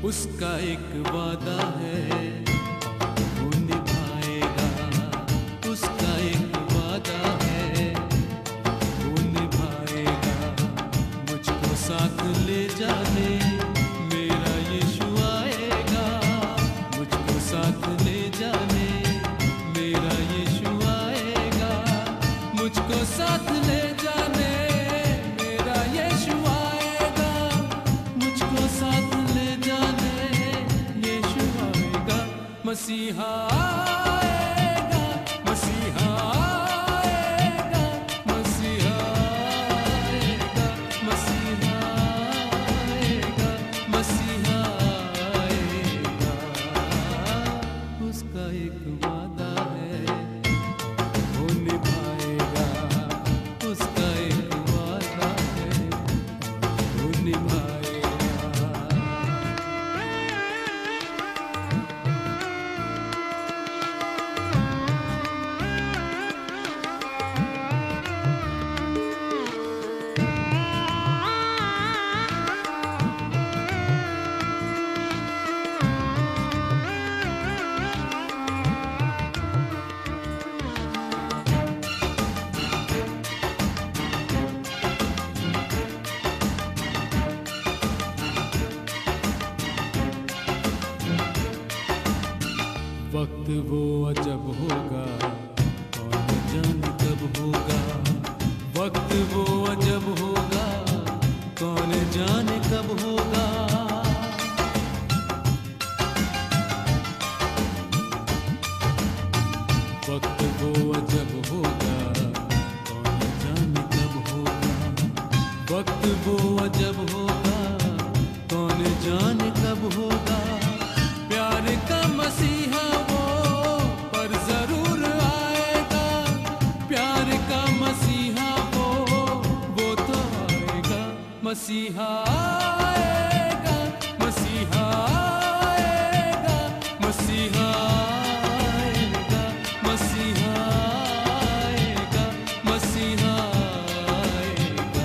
उसका एक वादा है वो निभाएगा। उसका एक वादा है वो निभाएगा। मुझको साथ ले जाने मेरा यीशु आएगा। मुझको साथ ले जाने मेरा यीशु आएगा। मुझको साथ ले जाने मेरा यीशु आएगा। मुझको साथ ले जाने यीशु आएगा। मसीहा आएगा, मसीहा आएगा, मसीहा आएगा, मसीहा आएगा, मसीहा आएगा। उसका एक वादा है वो निभाएगा। उसका एक वादा है वो निभाएगा। वक्त वो अजब होगा कौन जाने कब होगा। वक्त वो अजब होगा कौन जाने कब होगा। वक्त वो अजब होगा कौन जाने कब होगा। वक्त वो अजब होगा कौन जाने कब होगा। प्यार का मसीहा वो पर जरूर आएगा। प्यार का मसीहा वो तो आएगा। मसीहा आएगा, मसीहा आएगा, मसीहा आएगा, मसीहा आएगा, मसीहा आएगा।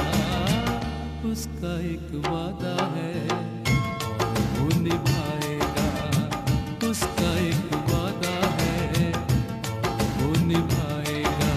उसका एक वादा है वो निभाएगा। उसका एक वादा है वो निभाएगा।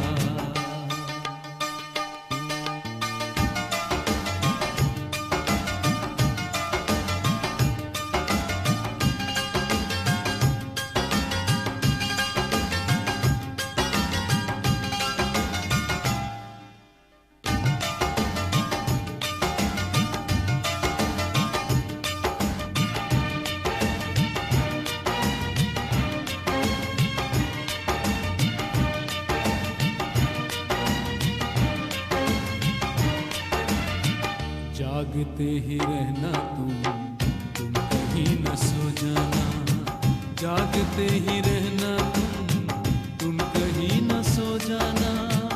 जागते ही रहना तुम कहीं न सो जाना। जागते ही रहना तुम कहीं न सो जाना।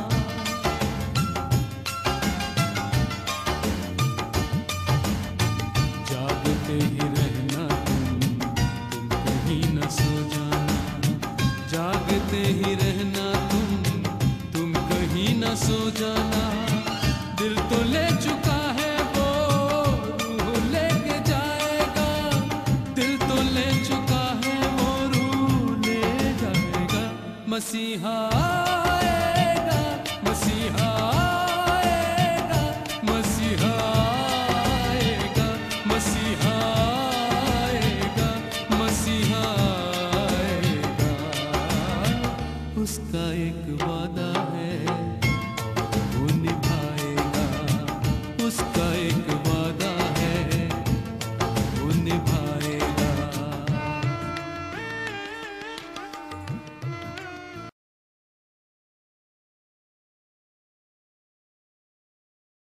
जागते ही रहना तुम कहीं न सो जाना। जागते ही रहना तुम कहीं न सो जाना। दिल तो ले चुका है वो रूह लेके जाएगा। दिल तो ले चुका है वो रूह ले जाएगा। मसीहा आएगा, मसीहा आएगा, मसीहा आएगा, मसीहा आएगा, मसीहा आएगा। उसका एक वादा है